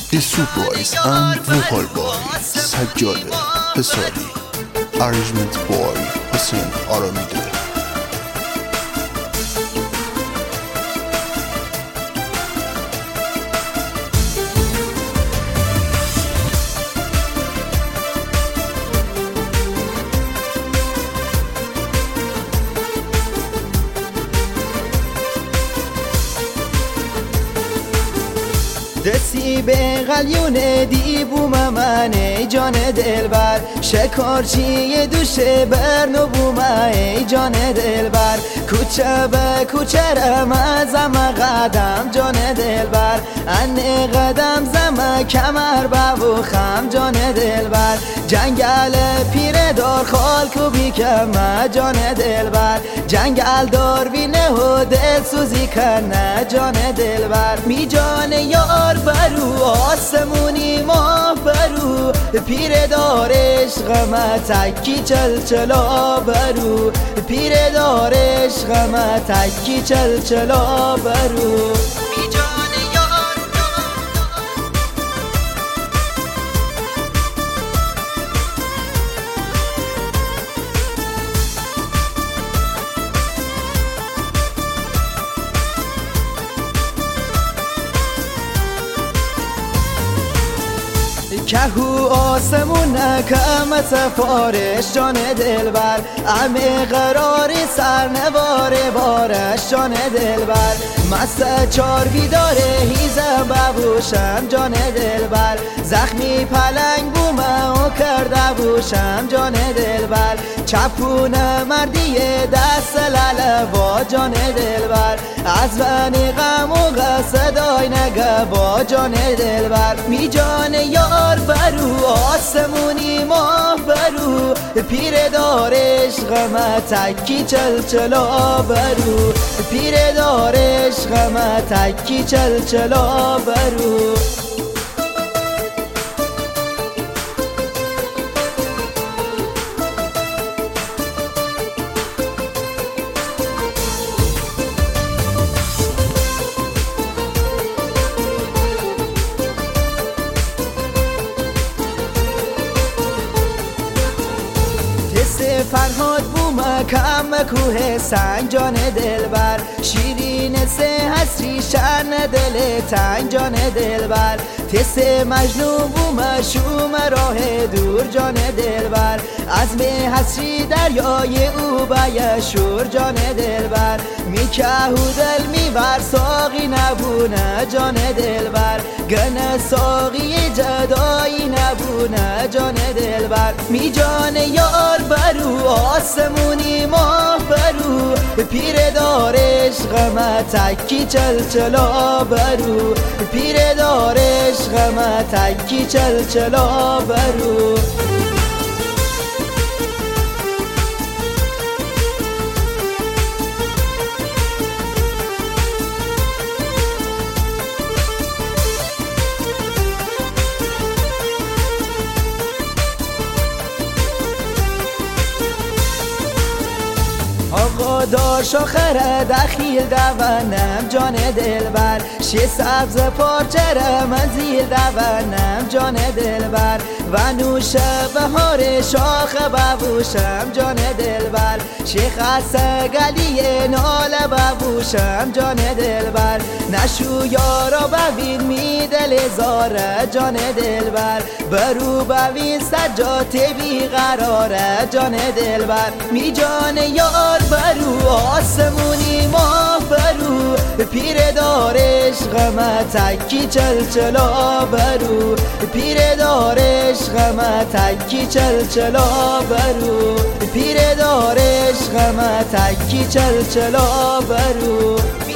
The Surprise and Vocal by Sajjad Pesari. Arrangement by Hussein Aramide. دستی به قلیون دیبوم من ای جان دلبر، شکارچی دوشه برنو بوم ای جان دلبر، کوچه به کوچه رمزم قدم جان دلبر، انه قدم زم کمر ببوخم جان دلبر، جنگل پیر دار خالکو بیکم جان دلبر، جنگل دار بینه و دل سوزی کنه جان دلبر، می جان یار برو آسمونی ما برو، پیر دار عشقم تکی چلچلا برو، پیر دار عشقم تکی چلچلا برو. کهو آسمون نکم سفارش جان دلبر، امه قراری سرنوار بارش جان دلبر، مست چار بیداره هیزم ببوشم جان دلبر، زخمی پلنگ بومه و کرده بوشم جان دلبر، چپون مردی دست لله با جان دلبر، از ونی غم و صدای نگه با جان دلبر، می جان یار برو آسمونی ما برو، پیر دار عشقم تکی چلچلا برو، پیر دار عشقم تکی چلچلا برو. فرهاد بوم کم کوه سنگ جان دلبر، شیرین سه حسری شن دل تنگ جان دلبر، تس مجنون بوم شوم راه دور جان دلبر، عزم حسری دریای او بیشور جان دلبر، میکهو دل میبر ساقی نبونه جان دلبر، گنه ساقی جدایی نبونه جان دلبر، می جان یار برو آسمونی ما برو، پیر دار عشقم تکی چلچلا برو، پیر دار عشقم تکی چلچلا برو. آقا داش آخره دخیل دوانم جان دلبر، شی سبز پارچه منزیل دوانم جان دلبر، و نوش بهار شاخ ببوشم جان دلبر، شی خسته گلی ناله ببوشم جان دلبر، نشو یارا ببین می دل زاره جان دلبر، برو ببین سجات بی قراره جان دلبر، می جان یار برو آسمونی ما برو، پیر دار عشقم تکی چلچلا برو، پیر دار عشقم تکی چلچلا برو، پیر دار عشقم تکی چلچلا برو.